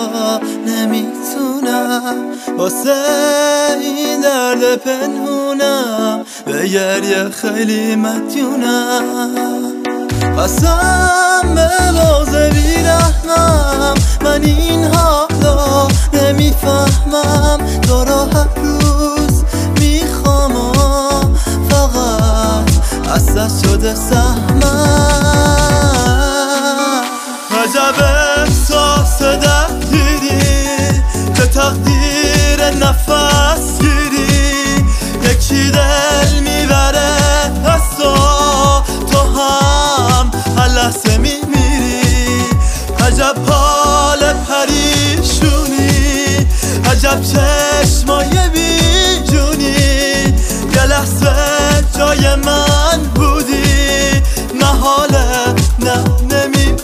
حالا نمیتونم واسه این درد پنهونم به گریه خیلی مدیونم. قسم به باز بیرحمم من این حالا نمیفهمم تو را هر روز میخوام فقط اصلا شده سهمم. عجب احساس درگیری که تقدیر نفس گیری یکی دل میبره حسا تو هم هر لحظه میمیری. عجب حال پریشونی عجب چشمای بیجونی یه لحظه جای من بودی محاله نه نمیتونی.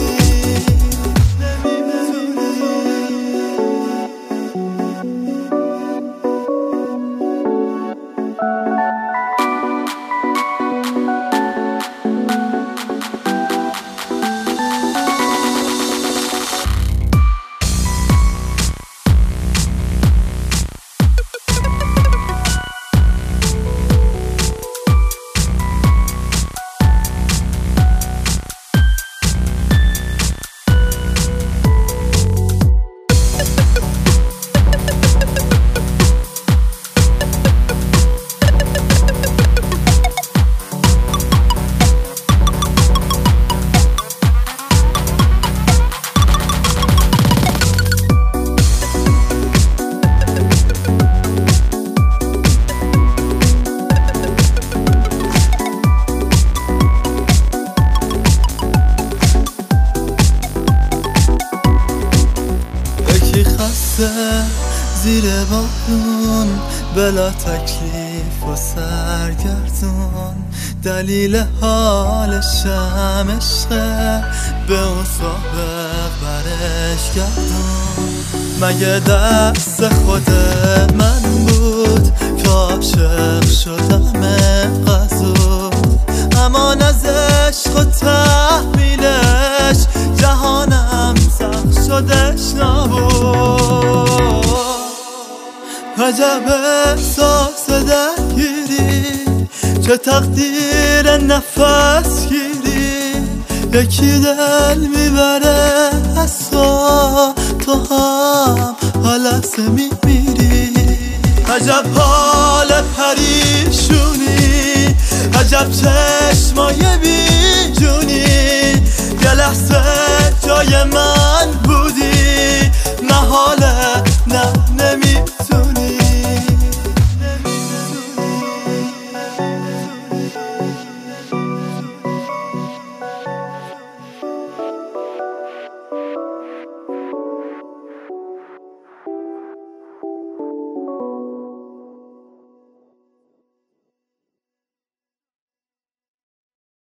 زیر بارون بلا تکلیف و سرگردون دلیل حالشم عشقه به اون سابق برش گردون. مگه دست خود من بود که عاشق شدم قضا امان از عشق و تحمیلش جهانم سخت شدش نبود. عجب احساس درگیری چه تقدیر نفس گیری یکی دل میبره حسا تو هم هر لحظه میمیری. عجب حال پریشونی عجب چشمای بیجونی یه لحظه جای من بودی محاله